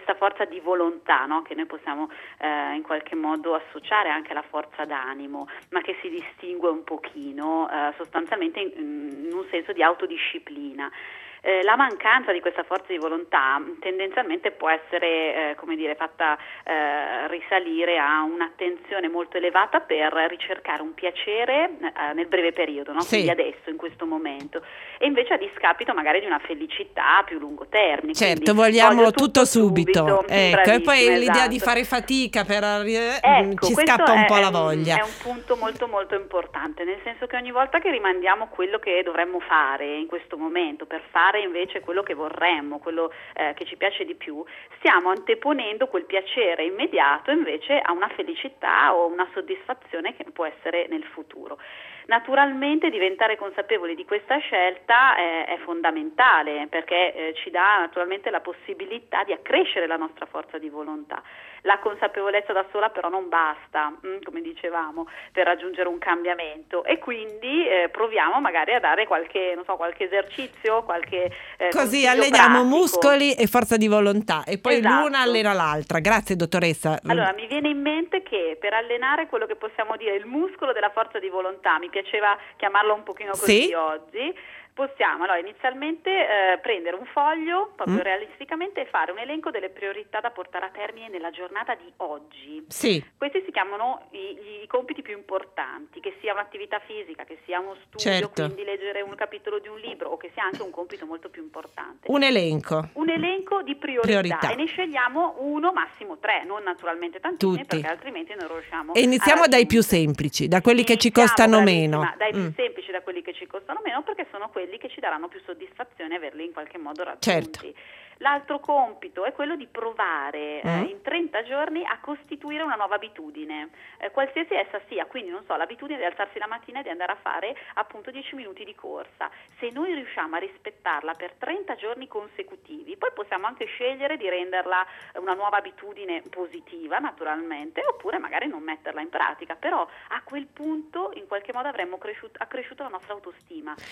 questa forza di volontà, no? Che noi possiamo in qualche modo associare anche alla forza d'animo, ma che si distingue un pochino sostanzialmente in un senso di autodisciplina. La mancanza di questa forza di volontà tendenzialmente può essere fatta risalire a un'attenzione molto elevata per ricercare un piacere nel breve periodo, no? Sì. Quindi adesso, in questo momento, e invece a discapito magari di una felicità a più lungo termine. Certo, Quindi vogliamo voglio tutto subito. Ecco, e poi bravissima, l'idea di esatto. fare fatica per Ecco, ci questo scappa un po' la voglia. È un punto molto molto importante, nel senso che ogni volta che rimandiamo quello che dovremmo fare in questo momento per fare invece quello che vorremmo, quello che ci piace di più, stiamo anteponendo quel piacere immediato invece a una felicità o una soddisfazione che può essere nel futuro. Naturalmente diventare consapevoli di questa scelta è fondamentale, perché ci dà naturalmente la possibilità di accrescere la nostra forza di volontà. La consapevolezza da sola però non basta, come dicevamo, per raggiungere un cambiamento, e quindi proviamo magari a dare qualche esercizio, qualche così consiglio alleniamo pratico. muscoli e forza di volontà, e poi Esatto. l'una allena l'altra. Grazie, dottoressa. Allora, mi viene in mente che per allenare quello che possiamo dire il muscolo della forza di volontà, mi piaceva chiamarlo un pochino così Sì. oggi, possiamo inizialmente prendere un foglio, proprio realisticamente, e fare un elenco delle priorità da portare a termine nella giornata di oggi. Sì. Questi si chiamano i compiti più importanti, che sia un'attività fisica, che sia uno studio, Certo. quindi leggere un capitolo di un libro, o che sia anche un compito molto più importante. Un elenco. Un elenco di priorità. E ne scegliamo uno, massimo 3, non naturalmente tantissimi, Tutti. perché altrimenti non riusciamo E iniziamo a dai più raggiungere. semplici, da quelli che ci Iniziamo, costano bravissima, meno. dai più semplici, da quelli che ci costano meno, perché sono quelli che ci daranno più soddisfazione averli in qualche modo raggiunti. Certo. L'altro compito è quello di provare in 30 giorni a costituire una nuova abitudine, qualsiasi essa sia. Quindi, non so, l'abitudine di alzarsi la mattina e di andare a fare appunto 10 minuti di corsa. Se noi riusciamo a rispettarla per 30 giorni consecutivi, poi possiamo anche scegliere di renderla una nuova abitudine positiva, naturalmente, oppure magari non metterla in pratica, però a quel punto in qualche modo avremmo accresciuto la nostra autostima,